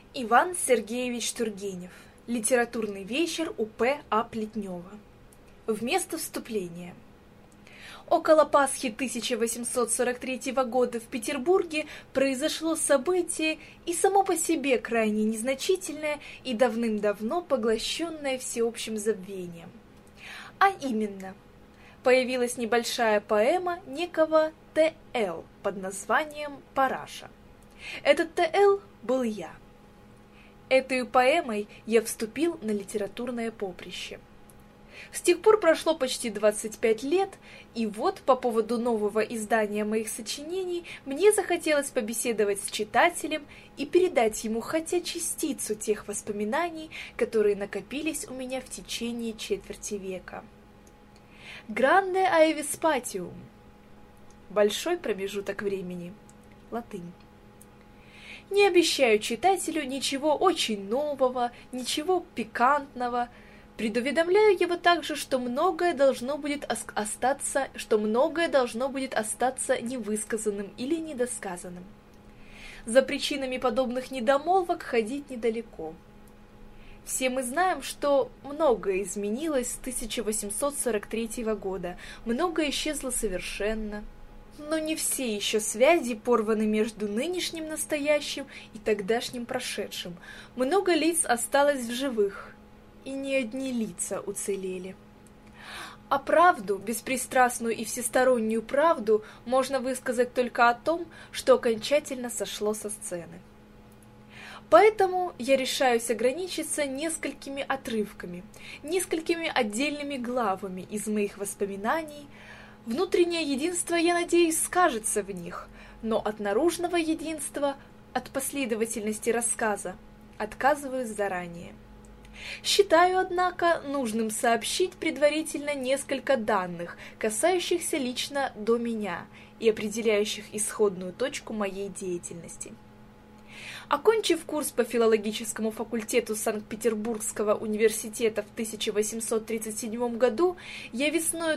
Иван Сергеевич Тургенев. Литературный вечер у П.А. Плетнева. Вместо вступления. Около Пасхи 1843 года в Петербурге произошло событие и само по себе крайне незначительное и давным-давно поглощенное всеобщим забвением. А именно, появилась небольшая поэма некого Т.Л. под названием «Параша». Этот Т.Л. был я. Этой поэмой я вступил на литературное поприще. С тех пор прошло почти 25 лет, и вот по поводу нового издания моих сочинений мне захотелось побеседовать с читателем и передать ему хотя частицу тех воспоминаний, которые накопились у меня в течение четверти века. Grande aevis spatium. Большой промежуток времени. Латынь. Не обещаю читателю ничего очень нового, ничего пикантного. Предуведомляю его также, что многое должно будет остаться невысказанным или недосказанным. За причинами подобных недомолвок ходить недалеко. Все мы знаем, что многое изменилось с 1843 года, многое исчезло совершенно. Но не все еще связи порваны между нынешним настоящим и тогдашним прошедшим. Много лиц осталось в живых, и не одни лица уцелели. А правду, беспристрастную и всестороннюю правду, можно высказать только о том, что окончательно сошло со сцены. Поэтому я решаюсь ограничиться несколькими отрывками, несколькими отдельными главами из моих воспоминаний. Внутреннее единство, я надеюсь, скажется в них, но от наружного единства, от последовательности рассказа, отказываюсь заранее. Считаю, однако, нужным сообщить предварительно несколько данных, касающихся лично до меня и определяющих исходную точку моей деятельности. Окончив курс по филологическому факультету Санкт-Петербургского университета в 1837 году, я весною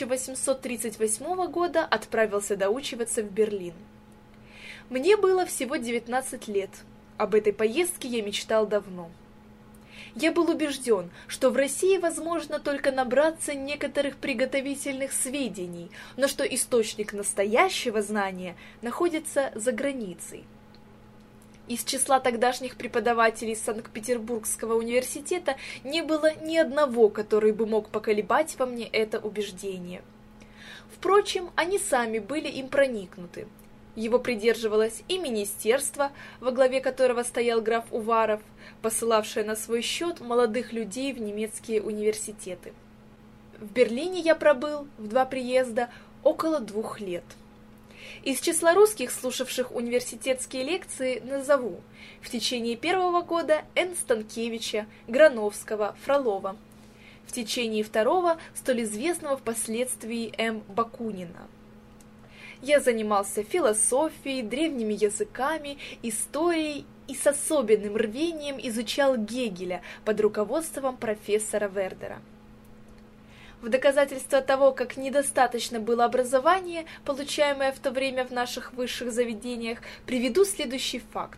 1838 года отправился доучиваться в Берлин. Мне было всего 19 лет. Об этой поездке я мечтал давно. Я был убежден, что в России возможно только набраться некоторых приготовительных сведений, но что источник настоящего знания находится за границей. Из числа тогдашних преподавателей Санкт-Петербургского университета не было ни одного, который бы мог поколебать во мне это убеждение. Впрочем, они сами были им проникнуты. Его придерживалось и министерство, во главе которого стоял граф Уваров, посылавшее на свой счет молодых людей в немецкие университеты. В Берлине я пробыл в 2 приезда около 2 лет. Из числа русских, слушавших университетские лекции, назову в течение 1-го года Н. Станкевича, Грановского, Фролова, в течение 2-го столь известного впоследствии М. Бакунина. Я занимался философией, древними языками, историей и с особенным рвением изучал Гегеля под руководством профессора Вердера. В доказательство того, как недостаточно было образования, получаемое в то время в наших высших заведениях, приведу следующий факт.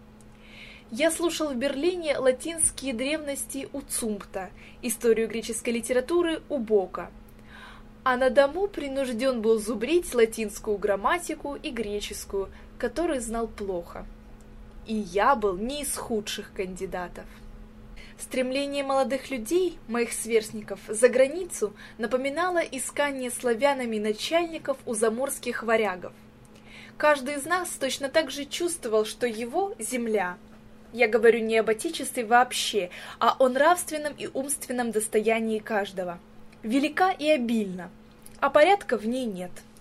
Я слушал в Берлине латинские древности у Цумпта, историю греческой литературы у Бока, а на дому принужден был зубрить латинскую грамматику и греческую, которую знал плохо. И я был не из худших кандидатов. Стремление молодых людей, моих сверстников, за границу напоминало искание славянами начальников у заморских варягов. Каждый из нас точно так же чувствовал, что его земля, я говорю не об отечестве вообще, а о нравственном и умственном достоянии каждого, велика и обильна, а порядка в ней нет.